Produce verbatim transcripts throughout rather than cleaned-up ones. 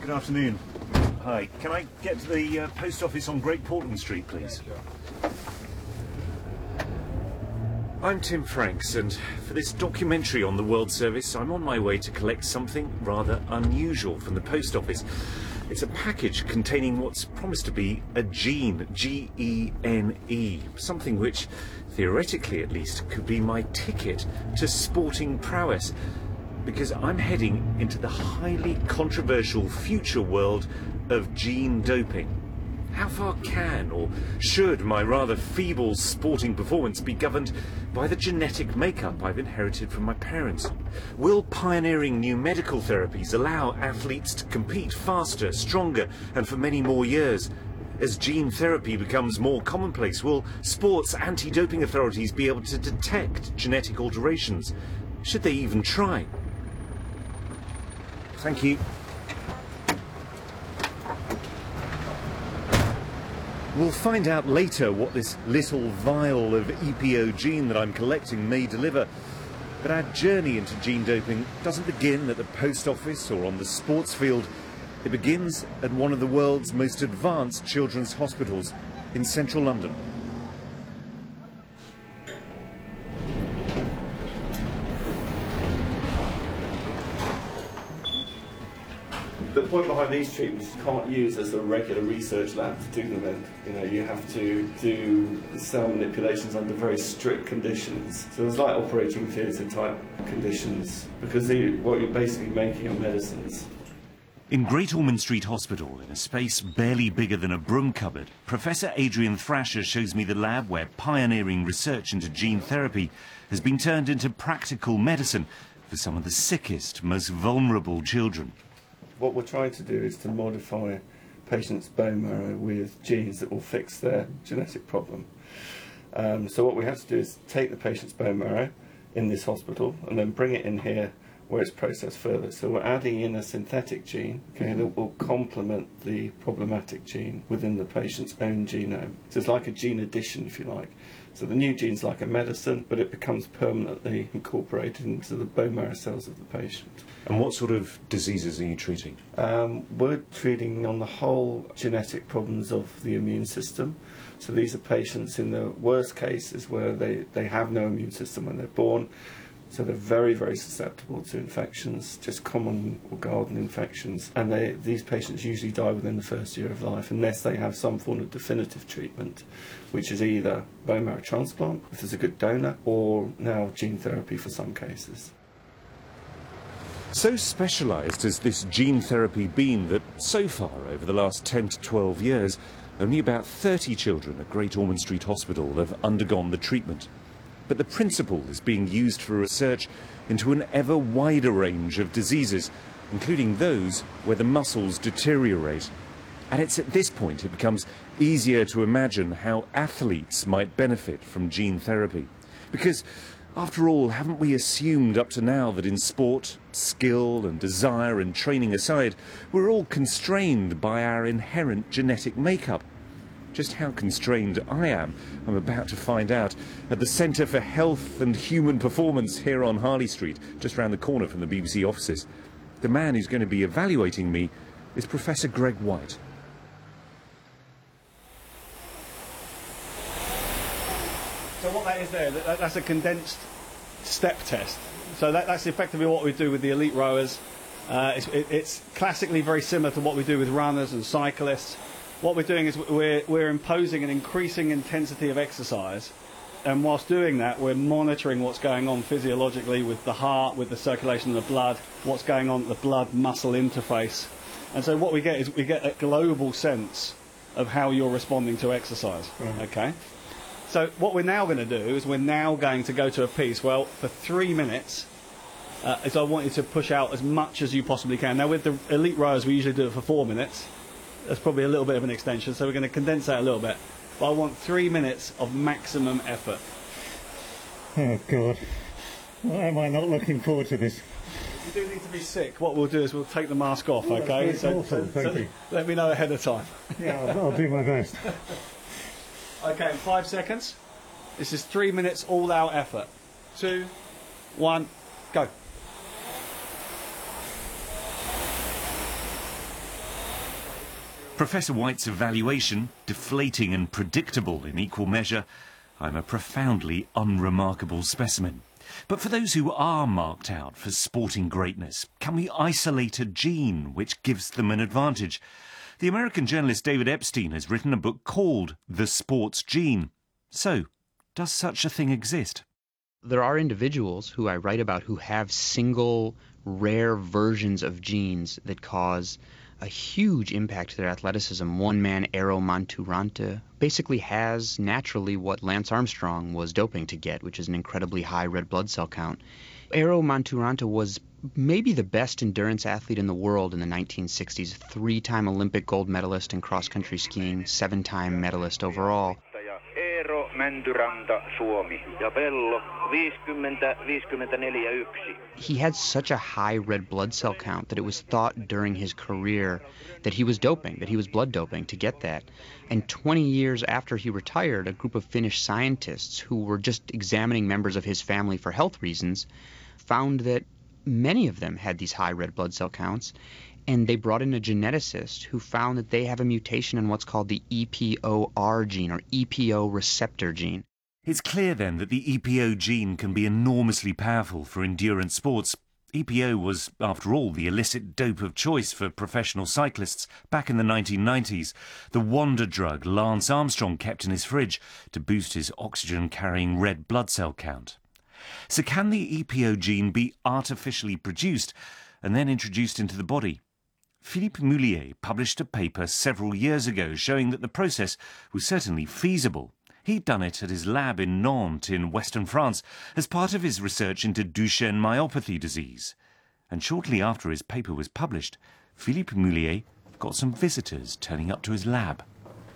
Good afternoon. Hi. Can I get to the uh, post office on Great Portland Street, please? Yeah, sure. I'm Tim Franks, and for this documentary on the World Service, I'm on my way to collect something rather unusual from the post office. It's a package containing what's promised to be a gene, G E N E, something which, theoretically at least, could be my ticket to sporting prowess. Because I'm heading into the highly controversial future world of gene doping. How far can or should my rather feeble sporting performance be governed by the genetic makeup I've inherited from my parents? Will pioneering new medical therapies allow athletes to compete faster, stronger, and for many more years? As gene therapy becomes more commonplace, will sports anti-doping authorities be able to detect genetic alterations? Should they even try? Thank you. We'll find out later what this little vial of E P O gene that I'm collecting may deliver. But our journey into gene doping doesn't begin at the post office or on the sports field. It begins at one of the world's most advanced children's hospitals in central London. The point behind these treatments, you can't use as a regular research lab to do them in. You know, you have to do cell manipulations under very strict conditions. So it's like operating theatre type conditions, because they, what you're basically making are medicines. In Great Ormond Street Hospital, in a space barely bigger than a broom cupboard, Professor Adrian Thrasher shows me the lab where pioneering research into gene therapy has been turned into practical medicine for some of the sickest, most vulnerable children. What we're trying to do is to modify patients' bone marrow with genes that will fix their genetic problem. Um, so what we have to do is take the patient's bone marrow in this hospital and then bring it in here where it's processed further. So we're adding in a synthetic gene, okay, that will complement the problematic gene within the patient's own genome. So it's like a gene addition, if you like. So the new gene's like a medicine, but it becomes permanently incorporated into the bone marrow cells of the patient. And what sort of diseases are you treating? Um, we're treating on the whole genetic problems of the immune system. So these are patients in the worst cases where they, they have no immune system when they're born. So they're very, very susceptible to infections, just common or garden infections. And they, these patients usually die within the first year of life unless they have some form of definitive treatment, which is either bone marrow transplant, if there's a good donor, or now gene therapy for some cases. So specialised has this gene therapy been that so far over the last ten to twelve years, only about thirty children at Great Ormond Street Hospital have undergone the treatment. But the principle is being used for research into an ever wider range of diseases, including those where the muscles deteriorate. And it's at this point it becomes easier to imagine how athletes might benefit from gene therapy. Because, after all, haven't we assumed up to now that in sport, skill and desire and training aside, we're all constrained by our inherent genetic makeup? Just how constrained I am, I'm about to find out at the Centre for Health and Human Performance here on Harley Street, just round the corner from the B B C offices. The man who's going to be evaluating me is Professor Greg White. So what that is there, that, that's a condensed step test. So that, that's effectively what we do with the elite rowers. Uh, it's, it, it's classically very similar to what we do with runners and cyclists. What we're doing is we're, we're imposing an increasing intensity of exercise, and whilst doing that we're monitoring what's going on physiologically with the heart, with the circulation of the blood, what's going on at the blood-muscle interface. And so what we get is we get a global sense of how you're responding to exercise. Mm. Okay? So what we're now going to do is we're now going to go to a piece, well, for three minutes, uh, is I want you to push out as much as you possibly can. Now with the elite rowers we usually do it for four minutes. That's probably a little bit of an extension, so we're going to condense that a little bit. But I want three minutes of maximum effort. Oh, God. Why am I not looking forward to this? You do need to be sick. What we'll do is we'll take the mask off, oh, okay? That's so, awesome. Thank so you. Let me know ahead of time. Yeah, I'll, I'll do my best. Okay, in five seconds. This is three minutes all-out effort. Two, one, go. Professor White's evaluation, deflating and predictable in equal measure, I'm a profoundly unremarkable specimen. But for those who are marked out for sporting greatness, can we isolate a gene which gives them an advantage? The American journalist David Epstein has written a book called The Sports Gene. So, does such a thing exist? There are individuals who I write about who have single, rare versions of genes that cause a huge impact to their athleticism. One man, Eero Manturanta, basically has naturally what Lance Armstrong was doping to get, which is an incredibly high red blood cell count. Eero Manturanta was maybe the best endurance athlete in the world in the nineteen sixties, three-time Olympic gold medalist in cross-country skiing, seven-time medalist overall. Eero Mäntyranta, Suomi. Ja Pello viisikymmentä viisikymmentäneljä yksi. He had such a high red blood cell count that it was thought during his career that he was doping, that he was blood doping to get that. And twenty years after he retired, a group of Finnish scientists who were just examining members of his family for health reasons found that many of them had these high red blood cell counts. And they brought in a geneticist who found that they have a mutation in what's called the E P O R gene, or E P O receptor gene. It's clear then that the E P O gene can be enormously powerful for endurance sports. E P O was, after all, the illicit dope of choice for professional cyclists back in the nineteen nineties, the wonder drug Lance Armstrong kept in his fridge to boost his oxygen-carrying red blood cell count. So can the E P O gene be artificially produced and then introduced into the body? Philippe Moulier published a paper several years ago showing that the process was certainly feasible. He'd done it at his lab in Nantes in western France as part of his research into Duchenne myopathy disease. And shortly after his paper was published, Philippe Moulier got some visitors turning up to his lab.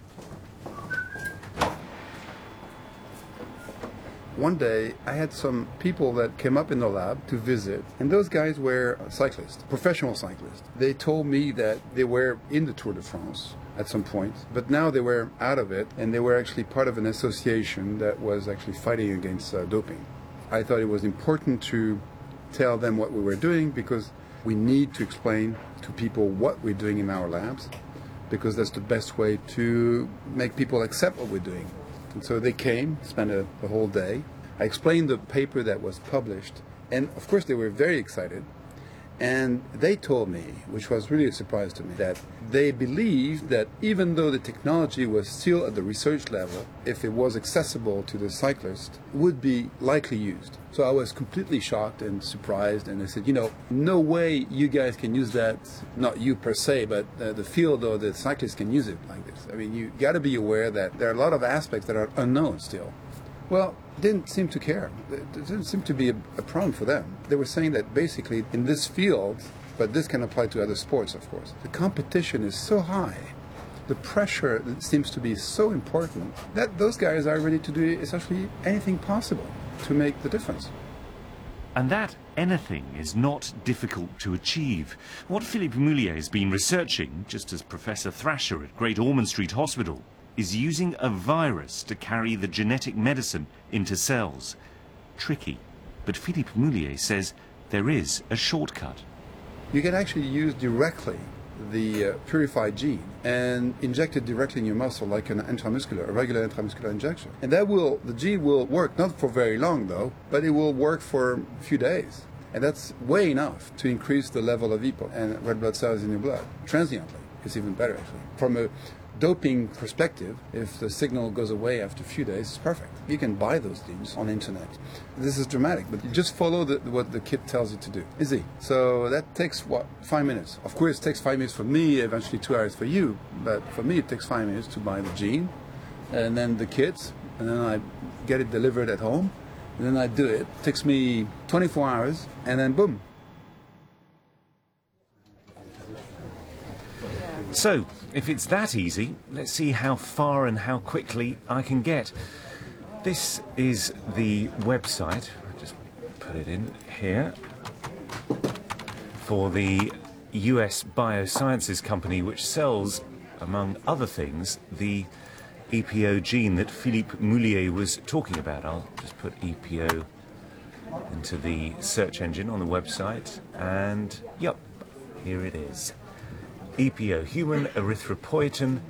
One day, I had some people that came up in the lab to visit, and those guys were cyclists, professional cyclists. They told me that they were in the Tour de France at some point, but now they were out of it, and they were actually part of an association that was actually fighting against uh, doping. I thought it was important to tell them what we were doing, because we need to explain to people what we're doing in our labs, because that's the best way to make people accept what we're doing. And so they came, spent a, the whole day. I explained the paper that was published, and of course they were very excited. And they told me, which was really a surprise to me, that they believed that even though the technology was still at the research level, if it was accessible to the cyclist, it would be likely used. So I was completely shocked and surprised, and I said, you know, no way you guys can use that, not you per se, but uh, the field or the cyclists can use it like this. I mean, you got to be aware that there are a lot of aspects that are unknown still. Well, didn't seem to care. It didn't seem to be a, a problem for them. They were saying that basically in this field, but this can apply to other sports, of course, the competition is so high, the pressure seems to be so important, that those guys are ready to do essentially anything possible to make the difference. And that anything is not difficult to achieve. What Philippe Moulier has been researching, just as Professor Thrasher at Great Ormond Street Hospital, is using a virus to carry the genetic medicine into cells. Tricky, but Philippe Moulier says there is a shortcut. You can actually use directly the uh, purified gene and inject it directly in your muscle like an intramuscular, a regular intramuscular injection. And that will, the gene will work, not for very long though, but it will work for a few days. And that's way enough to increase the level of E P O and red blood cells in your blood. Transiently, it's even better actually. From a doping perspective, if the signal goes away after a few days, it's perfect. You can buy those genes on the internet. This is dramatic, but you just follow the, what the kit tells you to do. Easy. So that takes, what, five minutes. Of course, it takes five minutes for me, eventually two hours for you, but for me it takes five minutes to buy the gene, and then the kit, and then I get it delivered at home, and then I do it. It takes me twenty-four hours, and then boom. So, if it's that easy, let's see how far and how quickly I can get. This is the website, I'll just put it in here, for the U S biosciences company which sells, among other things, the E P O gene that Philippe Moulier was talking about. I'll just put E P O into the search engine on the website, and yep, here it is. E P O, human erythropoietin,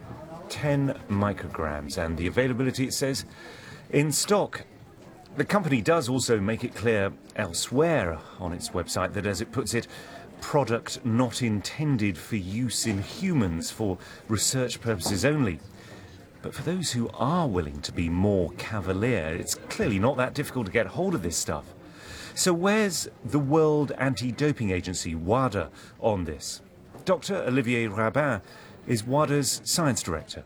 ten micrograms, and the availability, it says, in stock. The company does also make it clear elsewhere on its website that, as it puts it, product not intended for use in humans, for research purposes only. But for those who are willing to be more cavalier, it's clearly not that difficult to get hold of this stuff. So where's the World Anti-Doping Agency, WADA, on this? Doctor Olivier Rabin is WADA's science director.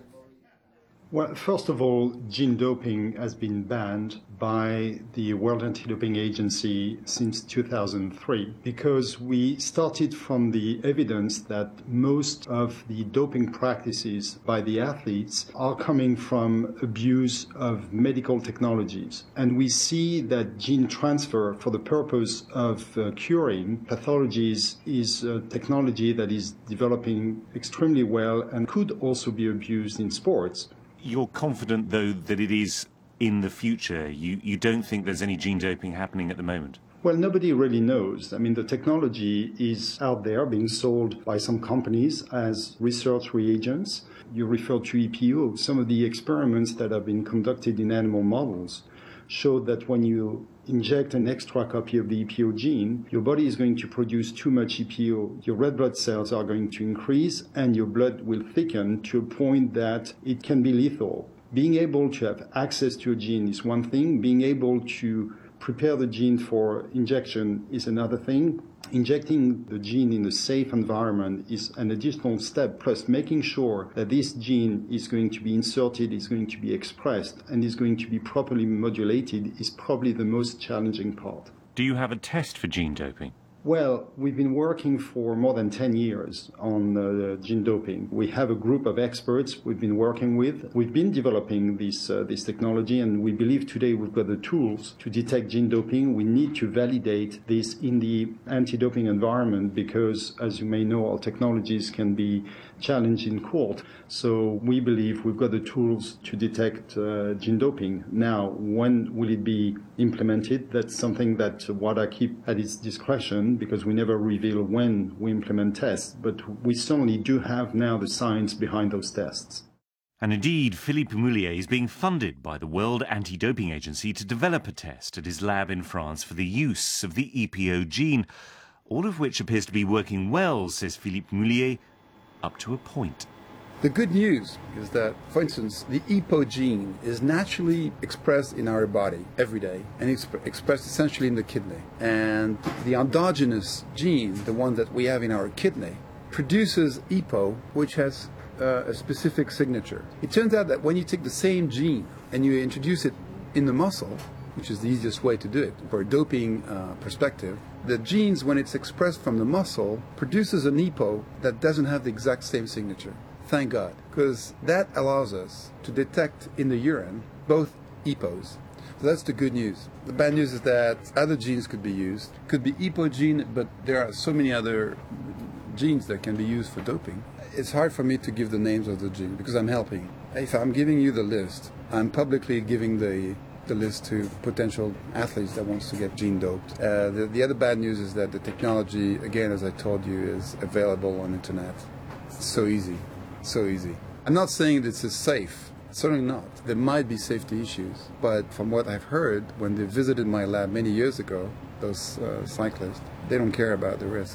Well, first of all, gene doping has been banned by the World Anti-Doping Agency since two thousand three because we started from the evidence that most of the doping practices by the athletes are coming from abuse of medical technologies. And we see that gene transfer for the purpose of uh, curing pathologies is a technology that is developing extremely well and could also be abused in sports. You're confident, though, that it is in the future? You, you don't think there's any gene doping happening at the moment? Well, nobody really knows. I mean, the technology is out there being sold by some companies as research reagents. You refer to E P O. Some of the experiments that have been conducted in animal models show that when you inject an extra copy of the E P O gene, your body is going to produce too much E P O. Your red blood cells are going to increase and your blood will thicken to a point that it can be lethal. Being able to have access to a gene is one thing. Being able to prepare the gene for injection is another thing. Injecting the gene in a safe environment is an additional step, plus making sure that this gene is going to be inserted, is going to be expressed, and is going to be properly modulated is probably the most challenging part. Do you have a test for gene doping? Well, we've been working for more than ten years on uh, gene doping. We have a group of experts we've been working with. We've been developing this, uh, this technology, and we believe today we've got the tools to detect gene doping. We need to validate this in the anti-doping environment because, as you may know, our technologies can be challenged in court. So we believe we've got the tools to detect uh, gene doping. Now, when will it be implemented? That's something that WADA keep at its discretion, because we never reveal when we implement tests, but we certainly do have now the science behind those tests. And indeed, Philippe Moulier is being funded by the World Anti-Doping Agency to develop a test at his lab in France for the use of the E P O gene, all of which appears to be working well, says Philippe Moulier, up to a point. The good news is that, for instance, the E P O gene is naturally expressed in our body every day, and it's expressed essentially in the kidney. And the endogenous gene, the one that we have in our kidney, produces E P O, which has uh, a specific signature. It turns out that when you take the same gene and you introduce it in the muscle, which is the easiest way to do it for a doping uh, perspective, the genes, when it's expressed from the muscle, produces an E P O that doesn't have the exact same signature. Thank God, because that allows us to detect in the urine both E P Os. So that's the good news. The bad news is that other genes could be used. Could be E P O gene, but there are so many other genes that can be used for doping. It's hard for me to give the names of the genes because I'm helping. If I'm giving you the list, I'm publicly giving the the list to potential athletes that wants to get gene doped. Uh, the, the other bad news is that the technology, again, as I told you, is available on the internet. It's so easy. So easy. I'm not saying this is safe. Certainly not. There might be safety issues. But from what I've heard, when they visited my lab many years ago, those uh, cyclists, they don't care about the risk.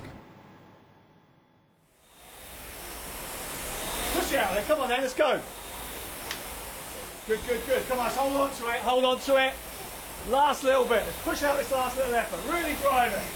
Push it out there. Come on then, let's go. Good, good, good. Come on, hold on to it. Hold on to it. Last little bit. Let's push out this last little effort. Really drive it.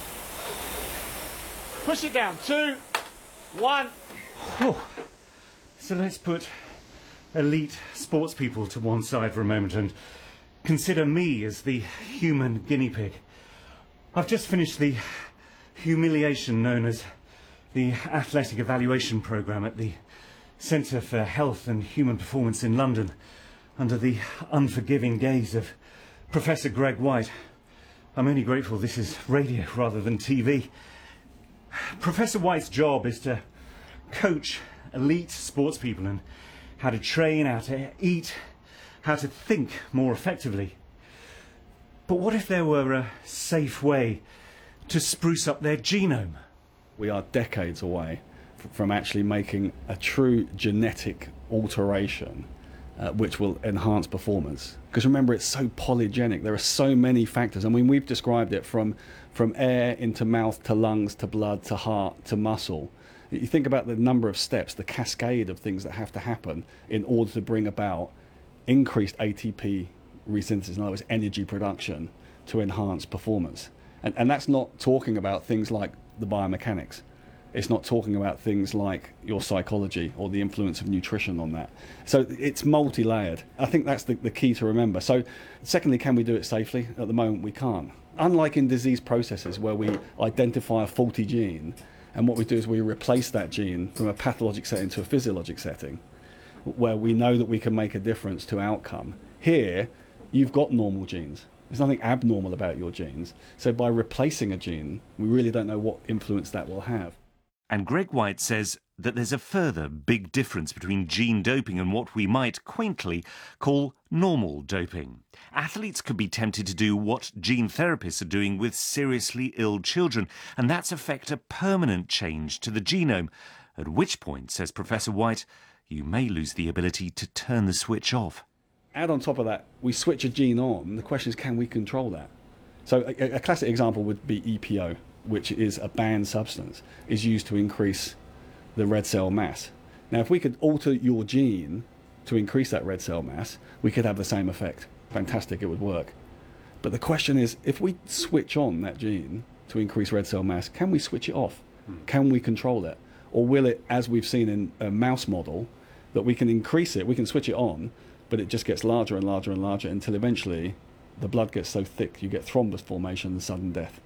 Push it down. Two, one. Oh. So let's put elite sports people to one side for a moment and consider me as the human guinea pig. I've just finished the humiliation known as the Athletic Evaluation Programme at the Centre for Health and Human Performance in London, under the unforgiving gaze of Professor Greg White. I'm only grateful this is radio rather than T V. Professor White's job is to coach elite sports people in how to train, how to eat, how to think more effectively. But what if there were a safe way to spruce up their genome? We are decades away from actually making a true genetic alteration uh, which will enhance performance. Because remember, it's so polygenic. There are so many factors. I mean, we've described it from, from air into mouth to lungs to blood to heart to muscle. You think about the number of steps, the cascade of things that have to happen in order to bring about increased A T P resynthesis, in other words, energy production to enhance performance. And, and that's not talking about things like the biomechanics. It's not talking about things like your psychology or the influence of nutrition on that. So it's multi-layered. I think that's the, the key to remember. So secondly, can we do it safely? At the moment, we can't. Unlike in disease processes where we identify a faulty gene, and what we do is we replace that gene from a pathologic setting to a physiologic setting, where we know that we can make a difference to outcome. Here, you've got normal genes. There's nothing abnormal about your genes. So by replacing a gene, we really don't know what influence that will have. And Greg White says that there's a further big difference between gene doping and what we might quaintly call normal doping. Athletes could be tempted to do what gene therapists are doing with seriously ill children, and that's effect a permanent change to the genome, at which point, says Professor White, you may lose the ability to turn the switch off. Add on top of that, we switch a gene on, the question is, can we control that? So a, a classic example would be E P O, which is a banned substance, is used to increase the red cell mass. Now, if we could alter your gene to increase that red cell mass, we could have the same effect. Fantastic, it would work. But the question is, if we switch on that gene to increase red cell mass, can we switch it off? Hmm. Can we control it? Or will it, as we've seen in a mouse model, that we can increase it, we can switch it on, but it just gets larger and larger and larger until eventually the blood gets so thick you get thrombus formation and sudden death.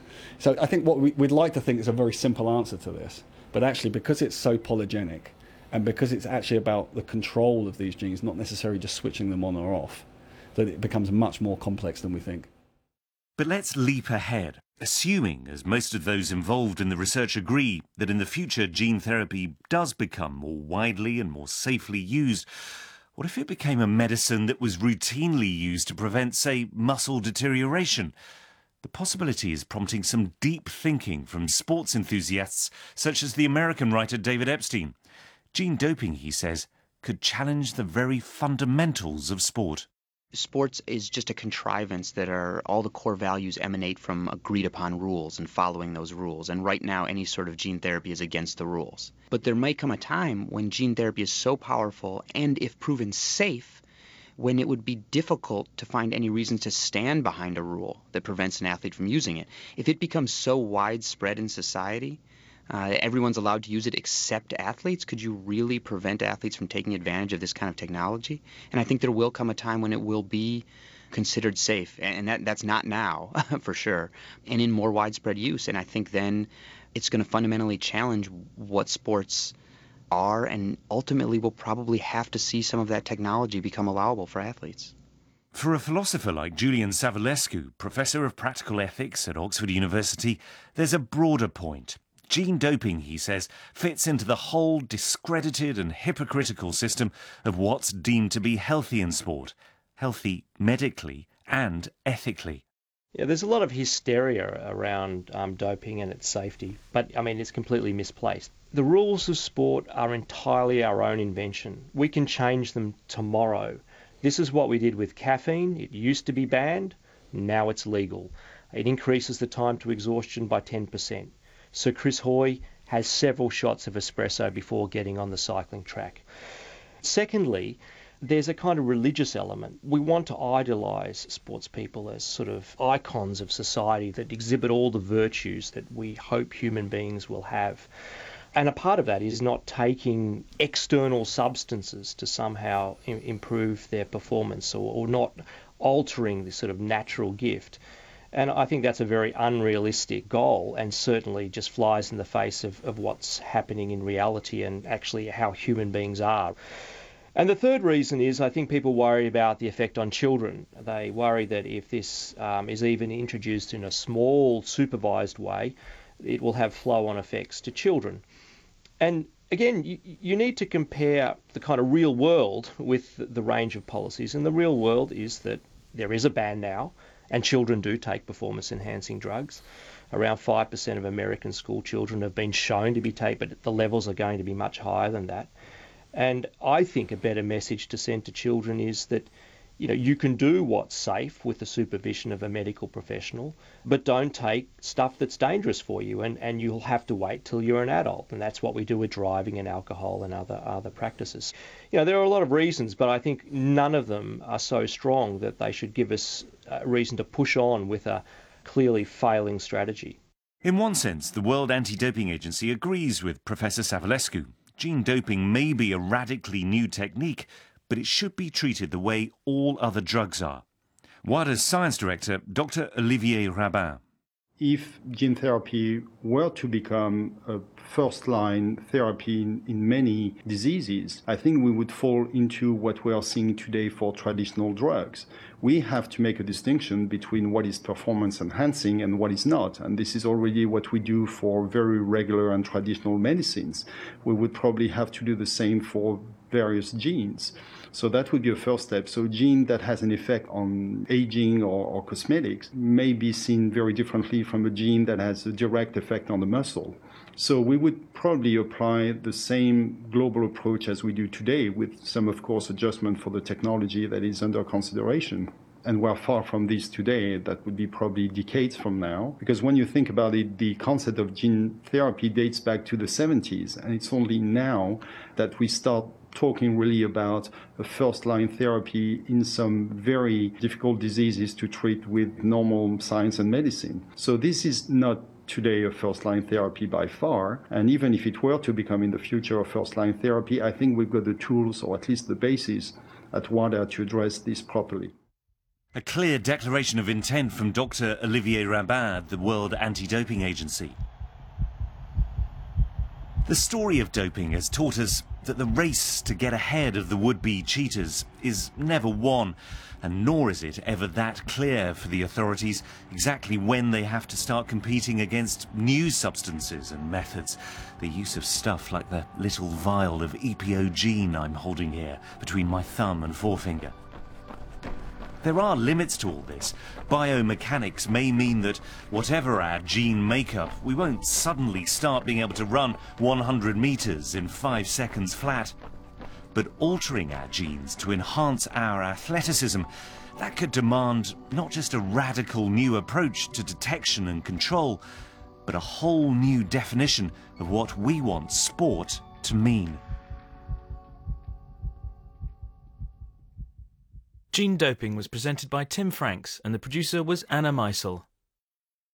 So I think what we, we'd like to think is a very simple answer to this, but actually because it's so polygenic and because it's actually about the control of these genes, not necessarily just switching them on or off, that it becomes much more complex than we think. But let's leap ahead, assuming, as most of those involved in the research agree, that in the future gene therapy does become more widely and more safely used. What if it became a medicine that was routinely used to prevent, say, muscle deterioration? The possibility is prompting some deep thinking from sports enthusiasts, such as the American writer David Epstein. Gene doping, he says, could challenge the very fundamentals of sport. Sports is just a contrivance that are all the core values emanate from agreed upon rules and following those rules. And right now, any sort of gene therapy is against the rules. But there may come a time when gene therapy is so powerful and, if proven safe, when it would be difficult to find any reason to stand behind a rule that prevents an athlete from using it. If it becomes so widespread in society, uh, everyone's allowed to use it except athletes, could you really prevent athletes from taking advantage of this kind of technology? And I think there will come a time when it will be considered safe, and that, that's not now, for sure, and in more widespread use. And I think then it's going to fundamentally challenge what sports are, and ultimately we'll probably have to see some of that technology become allowable for athletes. For a philosopher like Julian Savulescu, professor of practical ethics at Oxford University, there's a broader point. Gene doping, he says, fits into the whole discredited and hypocritical system of what's deemed to be healthy in sport, healthy medically and ethically. Yeah, there's a lot of hysteria around um, doping and its safety, but I mean, it's completely misplaced. The rules of sport are entirely our own invention. We can change them tomorrow. This is what we did with caffeine. It used to be banned, now it's legal. It increases the time to exhaustion by ten percent. Sir Chris Hoy has several shots of espresso before getting on the cycling track. Secondly, there's a kind of religious element. We want to idolise sports people as sort of icons of society that exhibit all the virtues that we hope human beings will have. And a part of that is not taking external substances to somehow im- improve their performance, or, or not altering this sort of natural gift. And I think that's a very unrealistic goal, and certainly just flies in the face of, of what's happening in reality and actually how human beings are. And the third reason is I think people worry about the effect on children. They worry that if this um, is even introduced in a small, supervised way, it will have flow-on effects to children. And again, you, you need to compare the kind of real world with the range of policies. And the real world is that there is a ban now, and children do take performance-enhancing drugs. around five percent of American school children have been shown to be taken, but the levels are going to be much higher than that. And I think a better message to send to children is that, you know, you can do what's safe with the supervision of a medical professional, but don't take stuff that's dangerous for you, and, and you'll have to wait till you're an adult. And that's what we do with driving and alcohol and other other practices. You know, there are a lot of reasons, but I think none of them are so strong that they should give us a reason to push on with a clearly failing strategy. In one sense, the World Anti-Doping Agency agrees with Professor Savulescu. Gene doping may be a radically new technique, but it should be treated the way all other drugs are. WADA's science director, Doctor Olivier Rabin. If gene therapy were to become a first-line therapy in, in many diseases, I think we would fall into what we are seeing today for traditional drugs. We have to make a distinction between what is performance enhancing and what is not. And this is already what we do for very regular and traditional medicines. We would probably have to do the same for various genes. So that would be a first step. So a gene that has an effect on aging or, or cosmetics may be seen very differently from a gene that has a direct effect on the muscle. So we would probably apply the same global approach as we do today, with some, of course, adjustment for the technology that is under consideration. And we're far from this today. That would be probably decades from now. Because when you think about it, the concept of gene therapy dates back to the seventies. And it's only now that we start talking really about a first-line therapy in some very difficult diseases to treat with normal science and medicine. So this is not today a first-line therapy by far. And even if it were to become in the future a first-line therapy, I think we've got the tools, or at least the basis, at WADA to address this properly. A clear declaration of intent from Doctor Olivier Rabin, the World Anti-Doping Agency. The story of doping has taught us that the race to get ahead of the would-be cheaters is never won, and nor is it ever that clear for the authorities exactly when they have to start competing against new substances and methods. The use of stuff like the little vial of E P O gene I'm holding here between my thumb and forefinger. There are limits to all this. Biomechanics may mean that whatever our gene makeup, we won't suddenly start being able to run one hundred meters in five seconds flat. But altering our genes to enhance our athleticism, that could demand not just a radical new approach to detection and control, but a whole new definition of what we want sport to mean. Gene Doping was presented by Tim Franks and the producer was Anna Meisel.